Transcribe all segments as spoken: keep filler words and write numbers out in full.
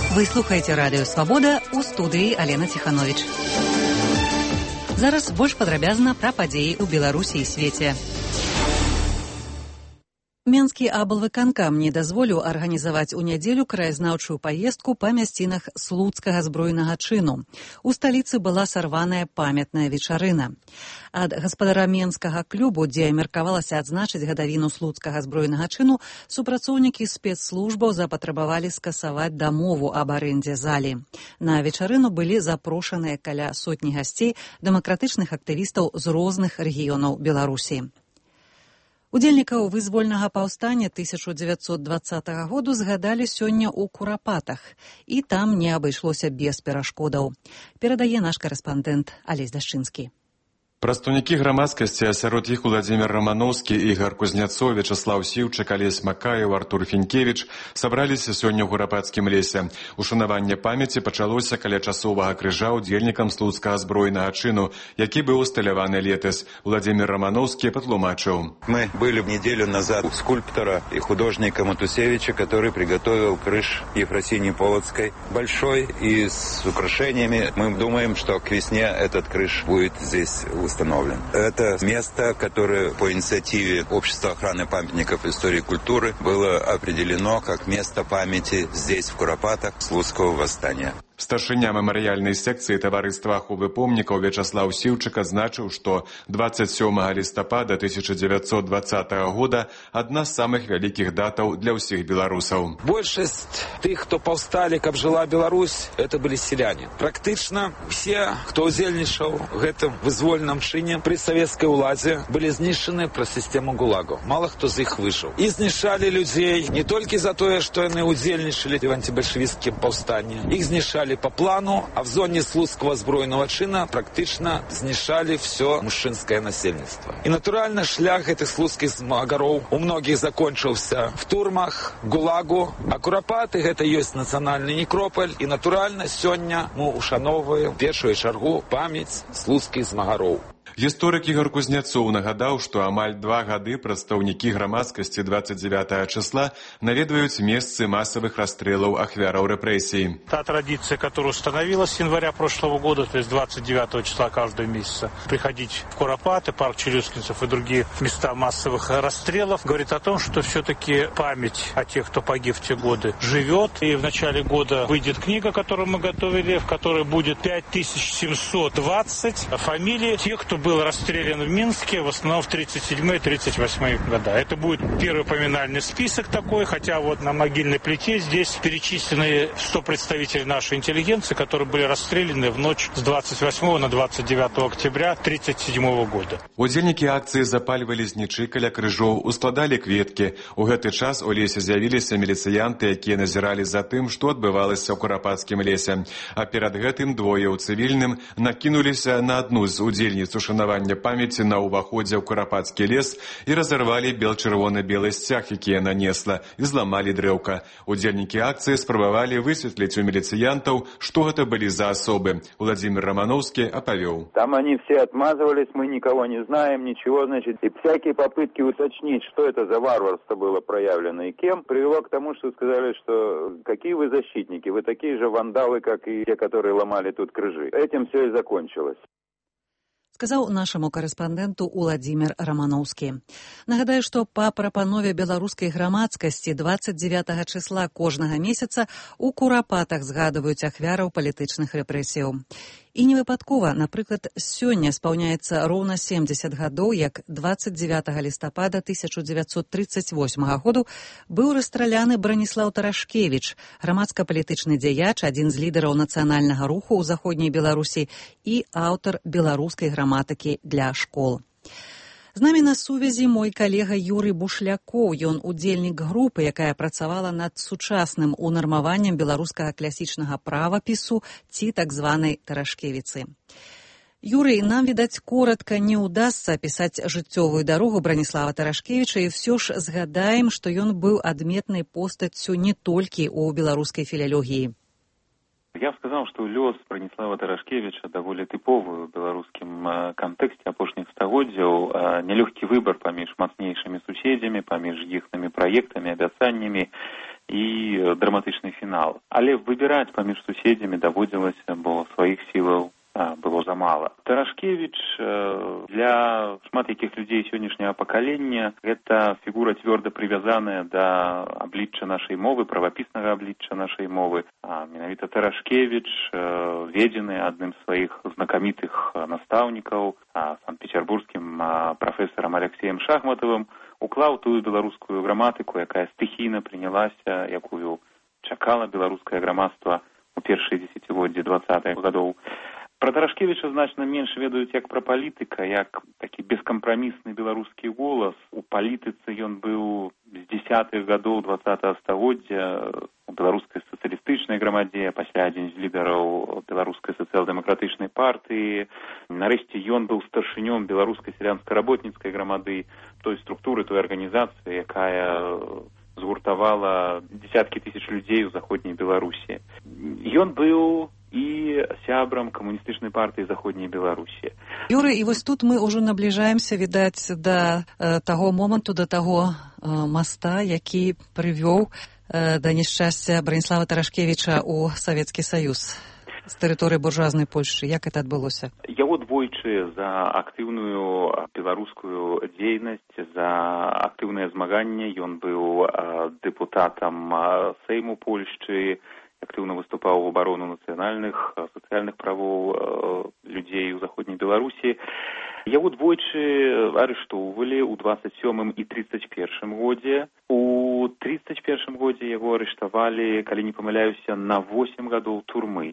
Вы слухаеце радыё «Свабода», у студыі Алена Ціхановіч. Зараз больш падрабязна пра падзеі ў Беларусі і свеце. Менскі аблвыканкам не дазволіў арганізаваць у нядзелю краязнаўчую паездку па мясцінах слуцкага збройнага чыну. У сталіцы была сарваная памятная вечарына. Ад гаспадара менскага клубу, дзе меркавалася адзначыць гадавіну слуцкага збройнага чыну, супрацоўнікі спецслужбаў запатрабавалі скасаваць дамову аб арэндзе залі. На вечарыну былі запрошаныя каля сотні гасцей, дэмакратычных актывістаў з розных рэгіёнаў Беларусі. Удзельнікаў вызвольнага паўстання тысяча дзевяцьсот дваццатага году згадалі сёння ў Курапатах, і там не абышлося без перашкодаў. Перадае наш карэспандэнт Алесь Дашчынскі. Прадстаўнікі грамадскасці, а сярод іх Уладзімір Рамановскі, Ігар Кузнецоў, Вячаслаў Сіўчык, Алесь Макаеў, Артур Фінкевіч сабраліся сёння ў Курапацкім лесе. Ушанаванне памяці пачалося каля часовага крыжа удзельнікам слуцкага збройнага чыну, які быў усталяваны летась. Уладзімір Рамановскі патлумачыў. Мы были неделю назад у скульптора и художника Матусевича, который приготовил крыш Ефросинии Полоцкой. Большой и с украшениями. Мы думаем, что к весне этот крыш будет здесь установлен. Это место, которое по инициативе Общества охраны памятников истории и культуры было определено как место памяти здесь, в Куропатах, Слуцкого восстания. Старшыня мемарыяльнай секцыі таварыства аховы помнікаў Вячаслаў Сіўчык адзначыў, што дваццаць сёмага лістапада тысяча дзевяцьсот дваццатага года адна з самых вялікіх датаў для ўсіх беларусаў. Большасць тых, хто паўсталі, каб жыла Беларусь, это былі селяне. Практычна все, хто удзельнічаў в гэтым вызвольным чыне пры савецкай уладзе, былі знішчаны праз сістэму ГУЛАГу. Мала хто з іх выжыў. І знішчалі людзей не толькі за тое, што яны удзельнічалі в антыбальшавіцкім паўстанні. Іх знішчалі по плану, а в зоне слуцкого збройного чина практично знішали все мужчинское насельніцтва. И натурально шлях этих слуцких змагароў у многих закончился в турмах, ГУЛАГу, а Курапаты это есть национальный некрополь, и натурально сёння мы ушановываем першую чаргу память слуцких змагароў. Гісторык Ігар Кузнецоў нагадаў, што амаль два гады прадстаўнікі грамадскасці двадцать девятого числа наведваюць месцы массовых расстрелов ахвяраў репрессий. Та традиция, которая установилась с января прошлого года, то есть двадцать девятого числа каждого месяца, приходить в Куропаты, парк Челюскинцев и другие места массовых расстрелов, говорит о том, что все-таки память о тех, кто погиб в те годы, живет. И в начале года выйдет книга, которую мы готовили, в которой будет пять тысяч семьсот двадцать фамилий тех, кто был расстрелян в Минске, в основном в тридцать седьмые — тридцать восьмые года. Это будет первый поминальный список такой, хотя вот на могильной плите здесь перечислены сто представителей нашей интеллигенции, которые были расстреляны в ночь с двадцать восьмого на двадцать девятое октября тридцать седьмого года. Удзельнікі акцыі запальвалі знічы каля крыжоў, ускладалі кветкі. У гэты час у лесе з'явіліся міліцыянты, якія назіралі за тым, што адбывалася ў Курапацкім лесе. А перад гэтым двое ў цывільным накінуліся на адну з удзельніц ушанавання памяці на ўваходзе ў Курапацкі лес і разарвалі бел-чырвона-белы сцяг, які яна несла, і зламалі дрэўка. Удзельнікі акцыі спрабавалі высветліць у міліцыянтаў, што гэта былі за асобы. Уладзімір Рамановскі апавёў. Там они все отмазывались, мы никого не знаем, ничего, значит, и всякие попытки уточнить, что это за варварство было проявлено и кем, привело к тому, что сказали, что какие вы защитники, вы такие же вандалы, как и те, которые ломали тут крыжи. Этим все и закончилось. Сказаў нашаму карэспандэнту Уладзімір Рамановскі. Нагадаю, што па прапанове беларускай грамадскасці двадцать девятого числа кожнага месяца у Курапатах згадваюць ахвяраў палітычных рэпрэсіяў. І не выпадкова, напрыклад, сёння спаўняецца роўна семьдесят гадоў, як двадцать девятого лістапада тысяча дзевяцьсот тридцать восьмага году быў расстраляны Браніслаў Тарашкевіч, грамадска-палітычны дзеяч, адзін з лідараў нацыянальнага руху ў заходняй Беларусі і аўтар беларускай граматыкі для школ. З намі на сувязі мой калега Юрый Бушлякоў, ён удзельнік групы, якая працавала над сучасным унармаваннем беларускага класічнага правапісу ці так званай Тарашкевіцы. Юрый, нам, відаць, коротка не ўдасца апісаць жыццёвую дарогу Браніслава Тарашкевіча, і ўсё ж згадаем, што ён быў адметнай постаццю не толькі ў беларускай філалогіі. Я б сказаў, што лёс Браніслава Тарашкевіча даволі тыповы ў беларускім кантэксце апошніх стагоддзяў. Нялёгкі выбар паміж мацнейшымі суседзямі, паміж іхнымі праектамі, абяцаннямі і драматычны фінал. Але выбіраць паміж суседзямі даводзілася, бо сваіх сілаў было замала. Тарашкевіч для шмат якіх людзей сённяшняга пакалення гэта фігура цвёрда прывязаная да аблічча нашай мовы, правапіснага аблічча нашай мовы. А менавіта Тарашкевіч, ведзены адным з сваіх знакамітых настаўнікаў, санкт-петербургскім прафесарам Алексеем Шахматовым, уклаў тую беларускую граматыку, якая стыхійна прынялася, якую чакала беларускае грамадства у першыя дзесяцігоддзі двадцатых гадоў. Пра Тарашкевіча значна менш ведаюць як пра палітыка, як такі бескампрамісны беларускі голас. У палітыцы ён быў з дзесятых гадоў двадцатага стагоддзя у беларускай сацыялістычнай грамадзе, пасля адзін з лідараў беларускай сацыял-дэмакратычнай партыі. Нарэшце ён быў старшынём беларускай сялянска-работніцкай грамады, той структуры, той арганізацыі, якая згуртавала дзесяткі тысяч людзей у заходняй Беларусі. Ён быў і сябрам камуністычнай партыі заходняй Беларусі. Юрый, і вось тут мы ўжо набліжаемся, відаць, да э, таго моманту, да таго э, моста, які прывёў э, да няшчасця Браніслава Тарашкевіча ў Савецкі Саюз з тэрыторыі буржуазнай Польшчы. Як гэта адбылося? Яго двойчы за актыўную беларускую дзейнасць, за актыўнае змаганне. Ён быў э, дэпутатам э, Сейму Польшчы, актыўна выступаў у абарону нацыянальных, сацыяльных правоў людзей у заходняй Беларусі. Яго двойчы арыштоўвалі ў двадцать сёмым і тридцать першым годзе. У тридцать першым годзе яго арыштавалі, калі не памыляюся, на восемь гадоў турмы.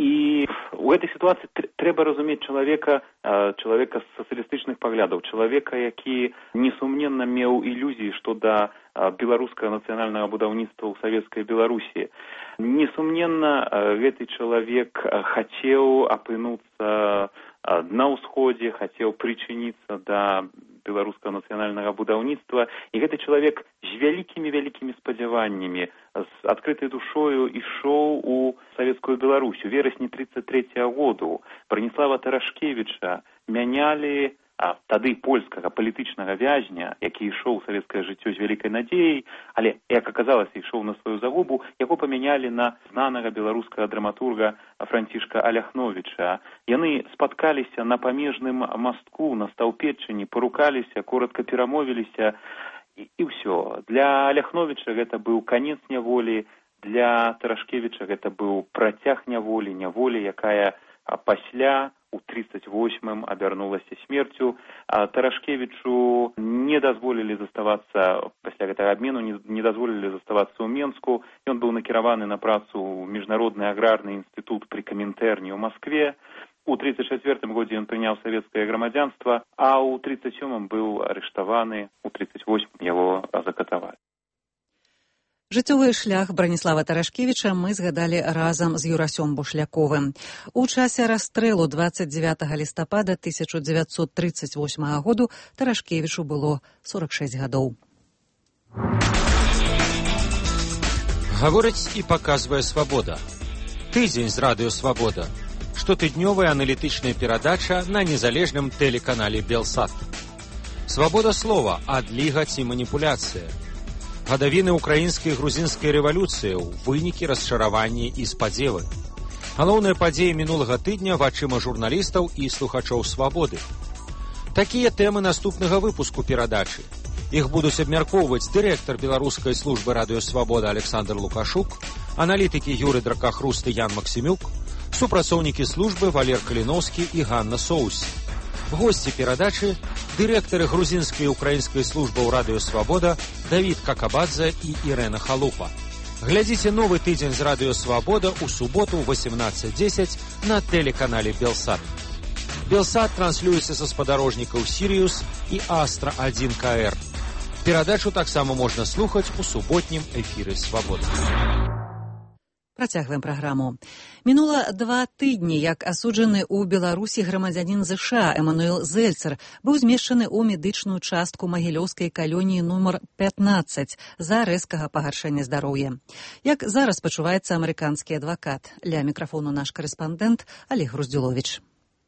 І у гэтай сітуацыі трэба разумець чалавека, чалавека з сацыялістычных паглядаў, чалавека, які несумненна меў ілюзіі што да беларускага нацыянальнага будаўніцтва ў савецкай Беларусі. Несумненна, гэты чалавек хацеў апынуцца на ўсходзе, хацеў прычыніцца да беларускага нацыянальнага будаўніцтва. І гэты чалавек з вялікімі-вялікімі спадзяваннямі, з адкрытай душою ішоў у савецкую Беларусь. У верасні тридцать третьего году Браніслава Тарашкевіча мянялі а тады польскага палітычнага вязня, які ішоў у савецкае жыццё з вялікай надзеяй, але, як аказалася, ішоў на сваю загубу, яго памянялі на знанага беларускага драматурга Францішка Аляхновіча. Яны спаткаліся на памежным мастку, на Стаўпетчыне, парукаліся, коротка перамовіліся, і, і ўсё. Для Аляхновіча гэта быў канец няволі, для Тарашкевіча гэта быў працяг няволі, няволі, якая пасля у тридцать восьмым абярнулася смерцю. Тарашкевічу не дазволілі заставацца, пасля гэтага абмену, не, не дазволілі заставацца ў Менску. Ён быў накіраваны на працу ў Міжнародны аграрны інстытут пры Камінтэрні ў Маскве. У тридцать четвёртым годзе ён прыняў савецкае грамадзянства, а ў тридцать сёмым быў арыштаваны, у тридцать восьмым яго закатавалі. Жыццёвы шлях Браніслава Тарашкевіча мы згадалі разам з Юрасём Бушляковым. У часе расстрэлу двадцать девятого лістапада тысяча девятьсот тридцать восьмого году Тарашкевічу было сорок шесть гадоў. Гаворыць і паказвае «Свабода». Тыдзень з радыё «Свабода». Штотыднёвая аналітычная перадача на незалежным тэлеканале «Белсат». Свабода слова, адліга ці маніпуляцыя. Гадавіны украінскай і грузінскай рэвалюцыяў, вынікі, расчараванні і спадзевы. Галоўныя падзеі мінулага тыдня вачыма журналістаў і слухачоў «Свабоды». Такія тэмы наступнага выпуску перадачы. Іх будуць абмяркоўваць дырэктар беларускай службы радыё «Свабода» Александр Лукашук, аналітыкі Юры Дракахруст і Ян Максімюк, супрацоўнікі службы Валер Каліноўскі і Ганна Соус. Госці перадачы – дырэктары грузінскай і украінскай службаў радыё «Свабода» Давід Какабадзе і Ірэна Халупа. Глядзіце новы тыдзень з радыё «Свабода» у суботу ў восемнадцать десять на тэлеканале «Белсат». «Белсат» транслюецца са спадарожнікаў «Сіриус» і «Астра один К Р». Перадачу таксама можна слухаць у суботнім эфіры «Свабода». Працягваем праграму. Мінула два тыдні, як асуджаны ў Беларусі грамадзянін ЗША Эмануэл Зельцер быў змешчаны ў медычную частку магілёўскай калоніі нумар пятнадцать за рэзкага пагаршэння здароўя. Як зараз пачуваецца амерыканскі адвакат? Ля мікрафону наш карэспандэнт Олег Груздзюловіч.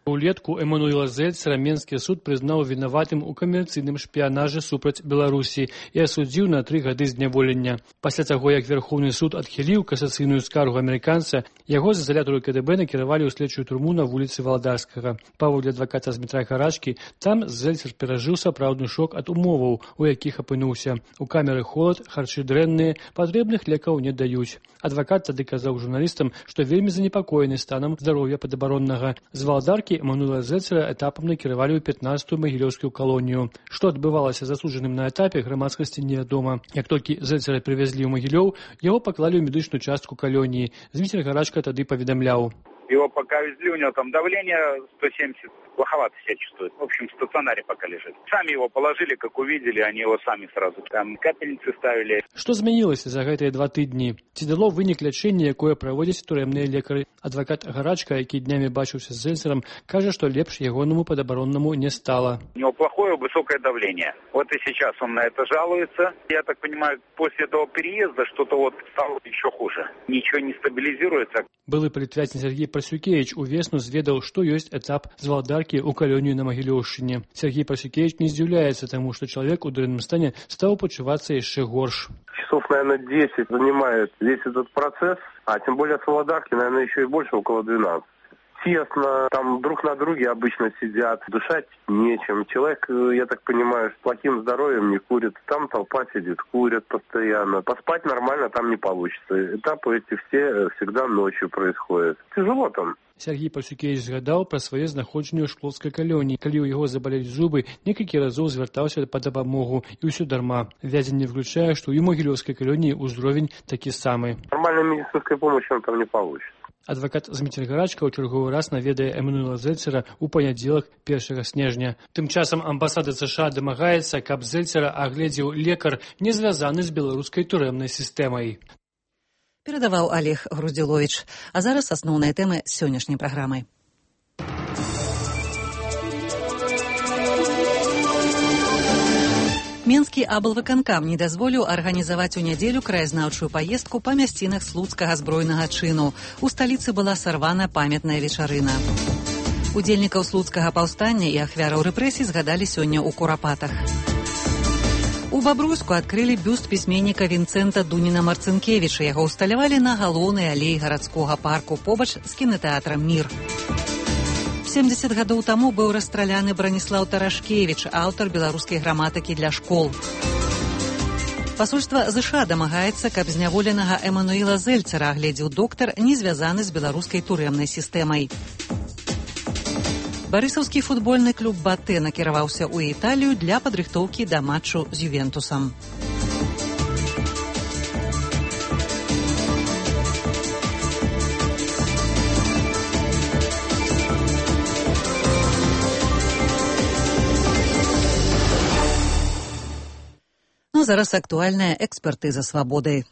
Улетку Эммануила Зельцера Менскі суд прызнаў вінаватым у камерцыйным шпіянажы супраць Беларусі і асудзіў на тры гады зняволення. Пасля таго, як Верховны суд адхіліў касацыйную скаргу амерыканца, яго з изалятару КДБ накіравалі ў следчую турму на вуліцы Валдарскага. Паводле адваката Змітра Гарачкі, там Зельцер перажыў сапраўдны шок ад умоваў, у якіх апынуўся. У камеры холад, харчы дрэнныя, патрэбных лекаў не даюць. Адвакат тады казаў журналістам, што вельмі занепакоены станам здароўя падабароннага. З Валдаркі Эммануила Зельцера этапам накіравалі ў пятнаццатую магілёўскую калонію. Што адбывалася з асуджаным на этапе, грамадскасці невядома. Як толькі Зельцера прывезлі ў Магілёў, яго паклалі ў медычную частку калоніі. Зміцер Гарачка тады паведамляў. Его пока везли, у него там давление сто семьдесят, плоховато себя чувствует. В общем, в стационаре пока лежит. Сами его положили, как увидели, они его сами сразу там капельницы ставили. Што змянілася за гэтыя два тыдні? Ці дало вынік лячэння, якое праводзяць турэмныя лекары? Адвакат Гарачка, які днямі бачыўся з Зельцером, кажа, што лепш ягонаму падабароннаму не стало. У него плохое высокое давление. Вот и сейчас он на это жалуется. Я так понимаю, после этого переезда что-то вот стало еще хуже. Ничего не стабилизируется. Былы палітвязень Сергей Парсюкевич увесну зведаў, што ёсць этап з Валдаркі ў калонію на Магілёўшчыне. Сергей Парсюкевич не здзіўляецца таму, што чалавек у дрэнным стане стаў пачувацца яшчэ горш. Часов, наверное, десять занимает весь этот процесс, а тем более с Валдарки, наверное, еще и больше, около двенадцати. Тесно, там друг на друге обычно сидят, дышать нечем. Человек, я так понимаю, с плохим здоровьем не курит. Там толпа сидит, курят постоянно. Поспать нормально там не получится. Этапы эти все всегда ночью происходят. Тяжело там. Сергей Парсюкевич згадаў пра свае знаходжанне ў шклоўскай калоніі. Калі ў яго забалелі зубы, некалькі разоў звяртаўся па дапамогу, і ўсё дарма. Вязень не выключае, што і ў Магілёўскай калоніі ўзровень такі самы. Нормальной медицинской помощи он там не получит. Адвакат Зміцер Гарачка ў чарговы раз наведае Эммануила Зельцера ў панядзелак першага снежня. Тым часам амбасада США дамагаецца, каб Зельцера агледзеў лекар, не звязаны з беларускай турэмнай сістэмай. Перадаваў Олег Груздзіловіч. А зараз асноўныя тэмы сённяшняй праграмы. Менскі аблвыканкам не дазволіў арганізаваць у нядзелю краязнаўчую паездку па мясцінах слуцкага збройнага чыну. У сталіцы была сарвана памятная вечарына. Удзельнікаў слуцкага паўстання і ахвяраў рэпрэсій згадалі сёння ў Курапатах. У Бабруйску адкрылі бюст пісьменніка Вінцэнта Дуніна-Марцынкевіча. Яго ўсталявалі на галоўнай алеі гарадскога парку побач з кінатэатрам «Мір». семдзесят гадоў таму быў расстраляны Браніслаў Тарашкевіч, аўтар беларускай граматыкі для школ. Пасольства ЗША дамагаецца, каб зняволенага Эммануила Зельцера агледзеў доктар, не звязаны з беларускай турэмнай сістэмай. Барысаўскі футбольны клуб «Батэ» накіраваўся ў Італію для падрыхтоўкі да матчу з Ювентусам. Ну, зараз актуальная экспертыза свабоды.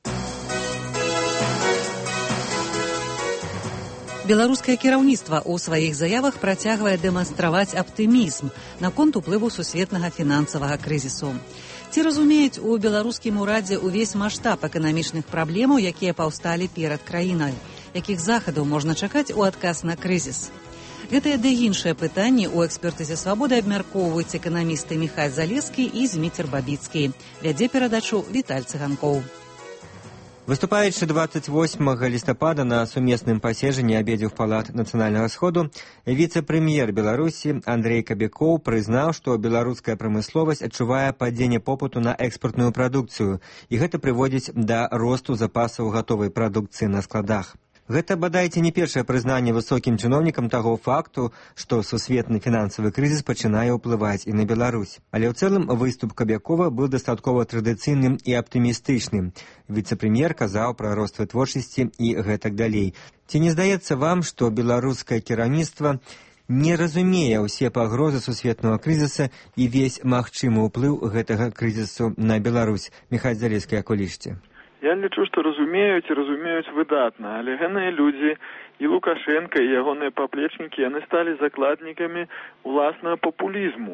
Беларускае кіраўніцтва ў сваіх заявах працягвае дэманстраваць аптымізм наконт уплыву сусветнага фінансавага крызісу. Ці разумеюць у беларускім урадзе ўвесь маштаб эканамічных праблемаў, якія паўсталі перад краінай? Якіх захадаў можна чакаць у адказ на крызіс? Гэтыя ды іншыя пытанні ў экспертызе свабоды абмяркоўваюць эканамісты Міхась Залескі і Зміцер Бабіцкі. Вядзе перадачу Віталь Цыганкоў. Выступаючы двадцать восьмага лістапада на сумесным паседжанні абедзвюх палат нацыянальнага сходу, віцэ-прэм'ер Беларусі Андрей Кабякоў прызнаў, што беларуская прамысловасць адчувае падзенне попыту на экспартную прадукцыю, і гэта прыводзіць да росту запасаў гатовай прадукцыі на складах. Гэта, бадайце, не першае прызнанне высокім чыноўнікам таго факту, што сусветны фінансавы крызіс пачынае ўплываць і на Беларусь. Але ў цэлым выступ Кабякова быў дастаткова традыцыйным і аптымістычным. Віцэ-прэм'ер казаў пра рост вытворчасці і гэтак далей. Ці не здаецца вам, што беларускае кіраўніцтва не разумее ўсе пагрозы сусветнага крызіса і весь магчымы ўплыў гэтага крызісу на Беларусь? Міхась Залескі, як улічце? Я лічу, што разумеюць і разумеюць выдатна, але гэныя людзі і Лукашенко, і ягоныя паплечнікі, яны сталі закладнікамі ўласнага папулізму.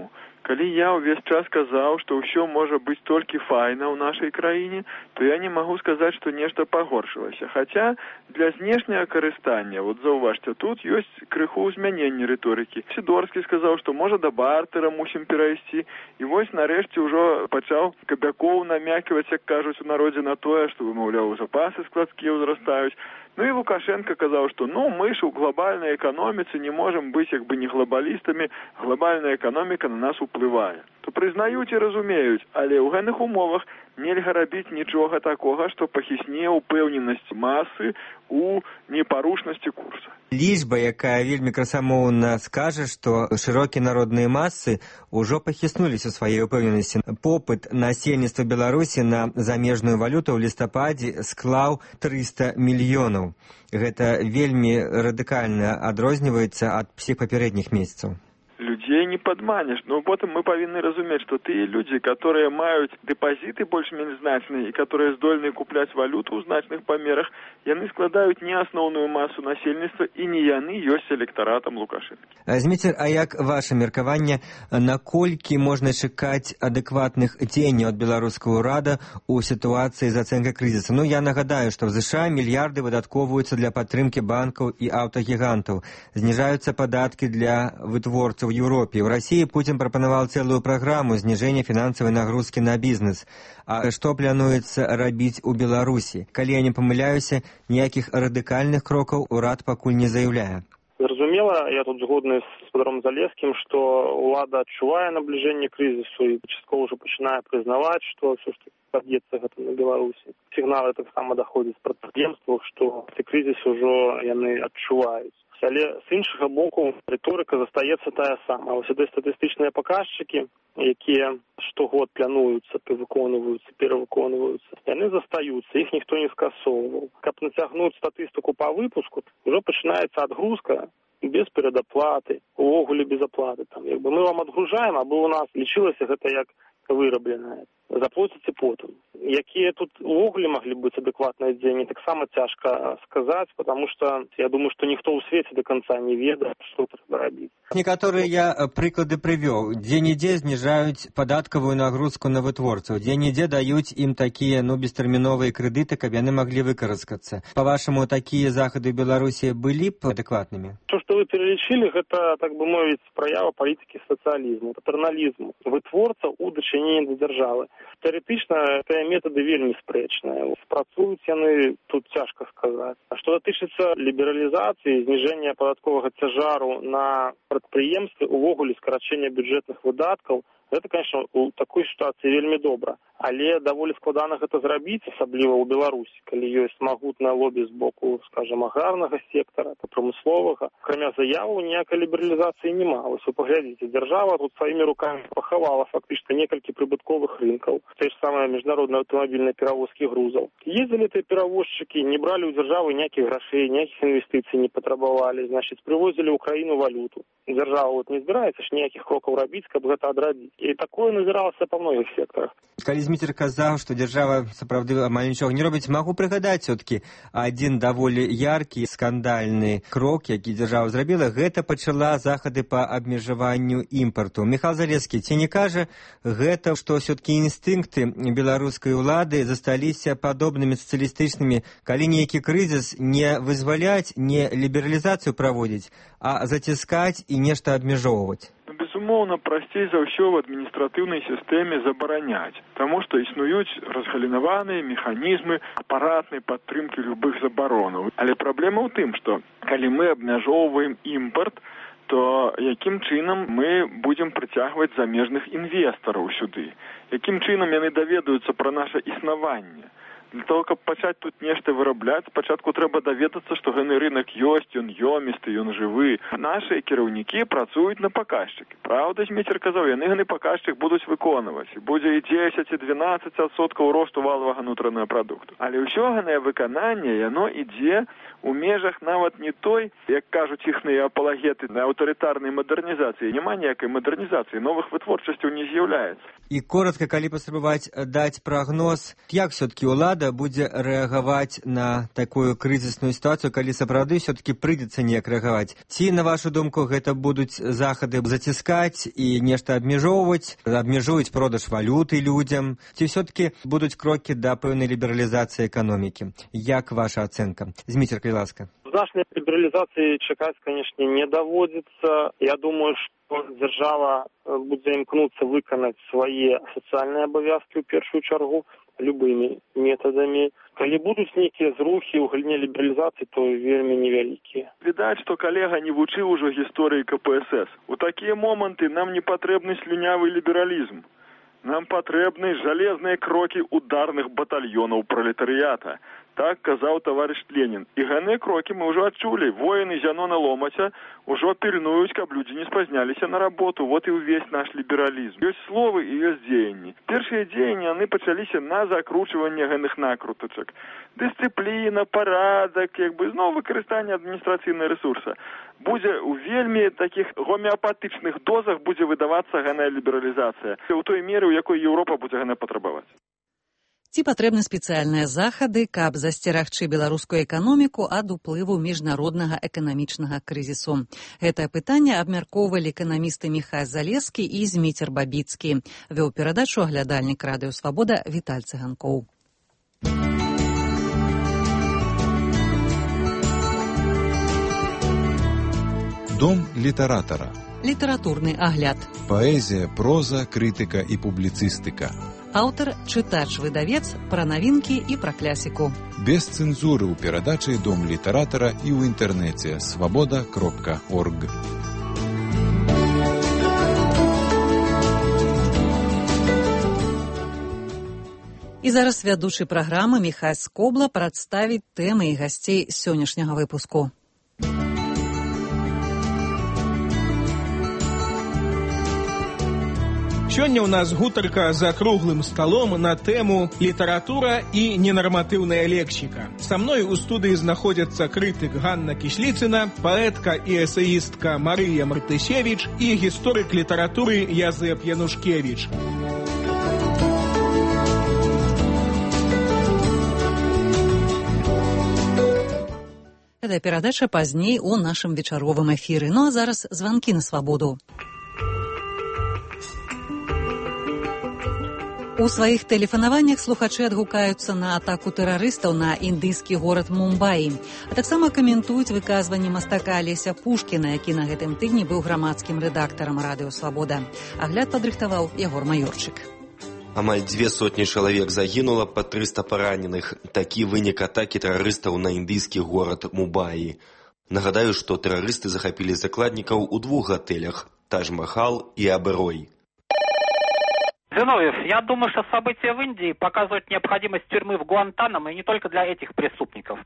Калі я ўвесь час казаў, што ўсё можа быць толькі файна ў нашай краіне, то я не магу сказаць, што нешта пагоршылася. Хаця для знешняга карыстання, вот заўважце, тут ёсць крыху змянення рыторыкі. Сідорскі сказаў, што можа да бартера мусім перайсці. І вось нарэшце ўжо пачаў Кабякоў намяківаць, як кажуць у народзе, на тое, што, маўляў, запасы складскія ўзрастаюць. Ну і Лукашенко казаў, што ну мы ж у глобальнай эканоміцы не можам быць як бы не глобалістамі, глобальная эканоміка на нас уплывае. То прызнаюць і разумеюць, але ў гэтых умовах нельга рабіць нічога такога, што пахісне ўпэўненасць масы у непарушнасці курса. Лічба, якая вельмі красамоўна скажа, што шырокія народныя масы ўжо пахіснуліся сваёй упэўненасці. Попыт насельніцтва Беларусі на замежную валюту ў лістападзе склаў трыста мільёнаў. Гэта вельмі радыкальна адрозніваецца ад всіх папярэдніх месяцаў. Людзей не падманеш, но потым мы павінны разумець, што тыя людзі, которые маюць дэпазіты больш-менш значныя і которые здольны купляць валюту ў значных памерах, яны складаюць не асноўную масу насельніцтва і не яны ёсць электаратам Лукашэнкі. Зміцер, а як ваше меркаванне, наколькі можна чакаць адэкватных дзеянняў ад беларускага ўрада ў сітуацыі з ацэнкай крызіса? Ну, я нагадаю, што в ЗША мільярды выдаткоўваюцца для падтрымкі банкаў і аўтагігантаў, зніжаюцца падаткі для вытворцаў в Европе. В России Путин пропонувал целую программу снижения финансовой нагрузки на бизнес. А что плануется рабіць у Беларусі? Калі я не памыляюся, ніякіх радыкальных крокаў урад пакуль не заяўляе. Зразумела, я тут згодны з гаспадаром Залескім, што ўлада адчувае набліжэнне крызісу і часткова ўжо пачынае прызнаваць, што ўсё ж таки пад'ецца гэта на Беларусі. Сігналы таксама даходзяць з прадпрыемстваў, што ці крызіс ужо яны адчуваюць. Але з іншага боку рыторыка застаецца тая сама. Вось гэтыя статыстычныя паказчыкі, якія штогод плануюцца, выконваюцца, перавыконваюцца, яны застаюцца, іх ніхто не скасоўваў. Каб нацягнуць статыстыку па выпуску, ўжо пачынаецца адгрузка без перадаплаты, увогуле без аплаты. Там, якби мы вам адгружаем, або у нас лічылася гэта як вырабленае. Заплоціце потым. Якія тут увогуле маглі быць адэкватныя дзеянні, таксама цяжка сказаць, потому что я думаю, што ніхто ў свеце до конца не ведае, што трэба рабіць. Некаторыя я прыклады прывёў. Дзе-нідзе зніжаюць падаткавую нагрузку на вытворцаў, дзе-нідзе даюць ім такія ну бестэрміновыя крэдыты, каб яны маглі выкарыскацца. Па-вашаму, такія захады ў Беларусі былі б адэкватнымі? То, што вы пералічылі, гэта, так бы мовіць, праява палітыкі сацыялізму, патэрналізму, вытворца ў дачыненні да дзяржавы. Тэарэтычна гэтыя метады вельмі спрэчныя. Спрацуюць яны, тут цяжка сказаць. А што датычыцца лібералізацыі, зніжэння падатковага цяжару на прадпрыемствы, увогуле скарачэння бюджэтных выдаткаў, гэта, конечно, у такой сітуацыі вельмі добра. Але даволі складана гэта зрабіць, асабліва ў Беларусі, калі ёсць магутнае лобі з боку, скажем, аграрнага сектара, прамысловага. Акрамя заяваў, ніякай лібералізацыі няма. Вось вы паглядзіце, дзяржава тут сваімі рукамі пахавала фактычна некалькі прыбытковых рынкаў, те ж самыя міжнародныя аўтамабільныя перавозкі грузаў. Ездзілі тыя перавозчыкі, не бралі ў дзяржавы ніякіх грашэй, ніякіх інвестыцый не патрабавалі, значыць, прывозілі ў краіну валюту. Дзяржава вот не збіраецца ж ніякіх крокаў рабіць, каб гэта адрадзіць. І такое назіралася па многіх секторах. Калі Зміцер казаў, што дзяржава сапраўды амаль нічога не робіць, магу прыгадаць все-таки адзін даволі яркі скандальны крок, які дзяржава зрабіла, гэта пачала захады па абмежаванню імпарту. Міхал Залескі, ці не кажа гэта, што все-таки інстынкты беларускай улады засталіся падобнымі сацыялістычнымі, калі нейкі крызіс не вызваляць, не лібералізацыю праводзіць, а заціскаць і нешта абмежоўваць? Безумоўна, прасцей за ўсё в адміністратыўнай сістэме забараняць, таму што існуюць разгалінаваныя механізмы апаратнай падтрымкі любых забаронаў. Але праблема ў тым, што калі мы абмяжоўваем імпарт, то якім чынам мы будзем прыцягваць замежных інвестараў сюды? Якім чынам яны даведаюцца пра наша існаванне? Для того, каб пачаць тут нешта вырабляць, спачатку трэба даведацца, што гэны рынок ёсць, ён ёмісты, ён жывы. Нашыя кіраўнікі працуюць на паказчыкі. Праўда, Зміцер казаў, яны гэны паказчык будуць выконваць. Будзе і дзесяць, і дванаццаць адсоткаў росту валавага унутранага прадукту. Але ўсё гэтае выкананне, яно ідзе у межах нават не той, як кажуць іхныя апалагеты, на аўтарытарнай мадэрнізацыі. Няма ніякай мадэрнізацыі, новых вытворчасцяў не з'яўляецца. І коротка, калі паспрабаваць даць прагноз, як все-таки ўлада будзе рэагаваць на такую крызісную сітуацыю, калі сапраўды все-таки прыйдзецца неяк рэагаваць? Ці, на вашу думку, гэта будуць захады заціскаць і нешта абмежоўваць, абмежуюць продаж валюты людзям? Ці все-таки будуць крокі да пэўнай лібералізацыі эканомікі? Як ваша ацэнка? Зміцер, калі ласка. Значной либерализации чекать, конечно, не доводится. Я думаю, что держава будет имкнуться выконать свои социальные обовязки в первую чергу любыми методами. Коли будут некие зрухи у галіне либерализации, то вельми невеликие. Видать, что коллега не вучил уже истории ка пэ эс эс. У такие моменты нам не потребный слюнявый либерализм. Нам потребны жалезные кроки ударных батальонов пролетариата. Так казаў товарищ Ленин. И гэные кроки мы уже отчули. Воины Зянона Ломача уже пильнуют, каб люди не спознялись на работу. Вот и весь наш либерализм. Есть словы и есть деяния. Первые деяния, они почались на закручивание гэных накруточек. Дисциплина, порядок, как бы, снова выкористание административного ресурса. Будзе у вельми таких гомеопатичных дозах будзе выдаваться гэная либерализация. У той меры, у якой Европа будзе гэна патрабаваць. Ці патрэбны спецыяльныя захады, каб засцерагчы беларускую эканоміку ад уплыву міжнароднага эканамічнага крызісу? Гэтае пытанне абмяркоўвалі эканамісты Міхай Залескі і Зміцер Бабіцкі. Вёў перадачу аглядальнік радыё Свабода Віталь Цыганкоў. Дом літаратара. Літаратурны агляд. Паэзія, проза, крытыка і публіцыстыка. Аўтар, чытач-выдавец, пра навінкі і пра клясіку. Без цэнзуры ў перадачы «Дом літаратара» і ў інтэрнэце свабода кропка орг. І зараз вядучы праграмы Міхай Скобла прадставіць тэмы і гасцей сённяшняга выпуску. Сёння ў нас гутарка за круглым сталом на тэму «Літаратура і ненарматыўная лексіка». Са мной у студыі знаходзяцца крытык Ганна Кісліцына, паэтка і эсеістка Марыя Мартысевіч і гісторык літаратуры Язэп Янушкевіч. Гэта перадача пазней у нашым вечаровым эфіры. Ну а зараз званкі на свабоду. У сваіх тэлефанаваннях слухачы адгукаюцца на атаку тэрарыстаў на індыйскі горад Мумбаі, а таксама каментуюць выказванні мастака Алеся Пушкіна, які на гэтым тыдні быў грамадскім рэдактарам радыё Свабода. Агляд падрыхтаваў Ягор Маёрчык. Амаль дзве сотні чалавек загінула, па трыста параненых. Такі вынік атакі тэрарыстаў на індыйскі горад Мумбаі. Нагадаю, што тэрарысты захапілі закладнікаў у двух гатэлях – Тадж-Махал и Аберой. Зиновьев, я думаю, что события в Индии показывают необходимость тюрьмы в Гуантанамо, и не только для этих преступников.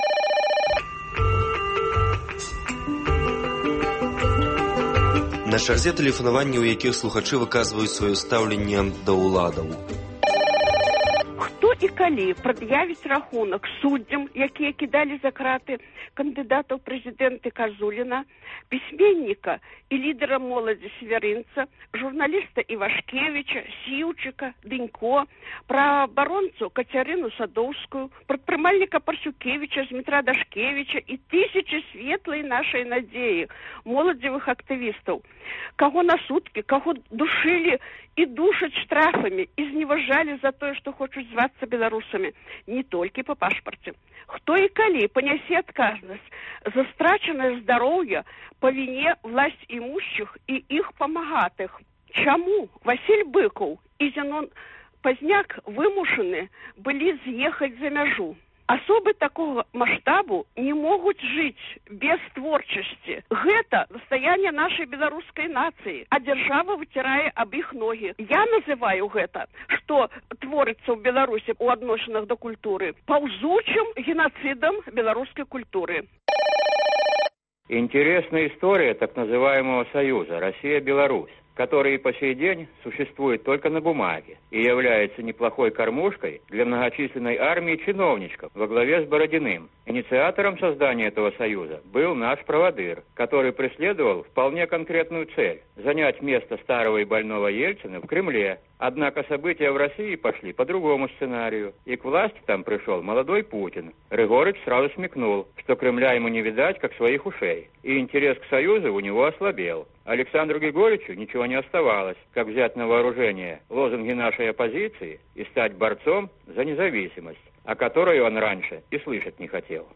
На чарзе тэлефанаванні, у якіх слухачы выказваюць сваё стаўленне да ўладаў. Хто і калі прад'явіць рахунак суддзям, якія кідалі за краты кандыдатаў прэзідэнты Казуліна, пісьменніка і лідера моладзі Северынца, журналіста Івашкевіча, Сіўчыка, Дынько, праабаронцу Кацярыну Садоўскую, прадпрымальніка Парсюкевіча, Змітра Дашкевіча і тысячы светлай нашай надзеі, моладзевых актывістаў, каго на суткі, каго душылі і душаць штрафамі і зневажалі за тое, што хочуць звацца беларусамі, не толькі па пашпарце. Хто і калі панясе адказнасць за страчанае здароўе па віне власть імущых і іх памагатых? Чаму Васіль Быкаў і Зянон Пазняк вымушаны былі з'ехаць за мяжу? Асобы такого масштабу не могуць жыць без творчасці. Гэта настаянне нашай беларускай нацыі, а дзяржава выцірае аб іх ногі. Я называю гэта, што творыцца ў Беларусі ў адносінах да культуры, паўзучым геноцидом беларускай культуры. Интересная история так называемого союза Россия-Беларусь, который по сей день существует только на бумаге и является неплохой кормушкой для многочисленной армии чиновничков во главе с Бородиным. Инициатором создания этого союза был наш проводыр, который преследовал вполне конкретную цель – занять место старого и больного Ельцина в Кремле. Однако события в России пошли по другому сценарию, и к власти там пришел молодой Путин. Рыгорыч сразу смекнул, что Кремля ему не видать, как своих ушей, и интерес к союзу у него ослабел. Александру Григорьевичу ничего не оставалось, как взять на вооружение лозунги нашей оппозиции и стать борцом за независимость, о которой он раньше и слышать не хотел.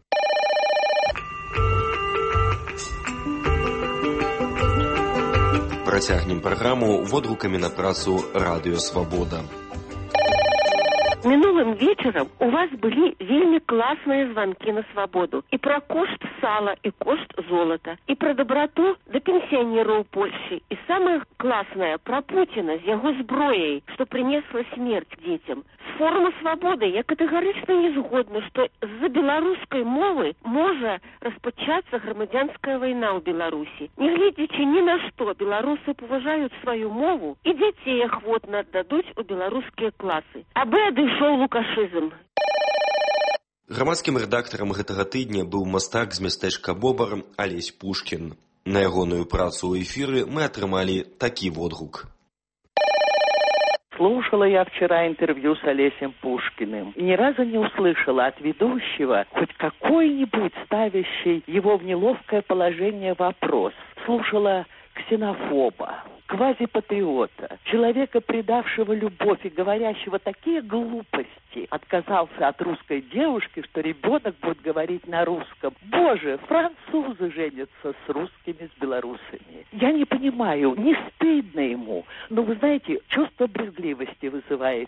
Працягнем праграму водгукамі на працу «Радыё Свабода». Мінулым вечарам у вас былі вельмі класныя званкі на свабоду. І пра кошт сала, і кошт золата, і пра дабрату да пенсіянераў Польшчы. І самае класнае пра Пуціна з яго зброяй, што прынесла смерць дзецям. З форума свабоды я катэгарычна не згодна, што з-за беларускай мовы можа распачацца грамадзянская вайна ў Беларусі. Нягледзячы ні на што, беларусы паважаюць сваю мову і дзяцей ахвотна аддадуць у беларускія класы. Абы адышоў лукашызм. Грамадскім рэдактарам гэтага тыдня быў мастак з мястэчка Бобар Алесь Пушкін. На ягоную працу ў эфіры мы атрымалі такі водгук. Слушала я вчера интервью с Олесем Пушкиным и ни разу не услышала от ведущего хоть какой-нибудь ставящий его в неловкое положение вопрос. Слушала ксенофоба, квазипатриота, человека, предавшего любовь и говорящего такие глупости, отказался от русской девушки, что ребенок будет говорить на русском. Боже, французы женятся с русскими, с белорусами. Я не понимаю, не стыдно ему, но вы знаете, чувство брезгливости вызывает.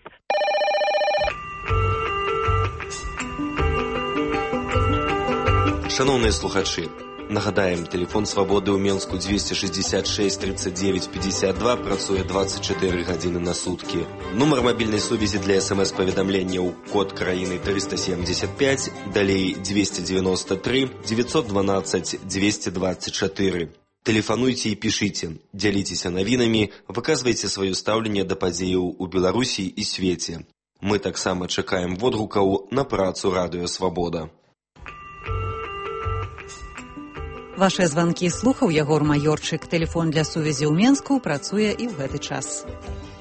Шановные слухачи, нагадаем, телефон свабоды ў Менску двести шестьдесят шесть тридцать девять пятьдесят два працуе двадцать четыре гадзіны на суткі. Нумар мабільнай сувязі для смс-паведамленняў код краіны триста семьдесят пять, далей двести девяносто три девятьсот двенадцать двести двадцать четыре. Тэлефануйце і пішыце, дзяліцеся навінамі, выказвайце сваё стаўленне да падзеяў у Беларусі і свеце. Мы таксама чакаем водгукаў на працу «Радыё Свабода». Вашыя званкі слухаў Ягор Маёрчык. Тэлефон для сувязі ў Менску працуе і ў гэты час.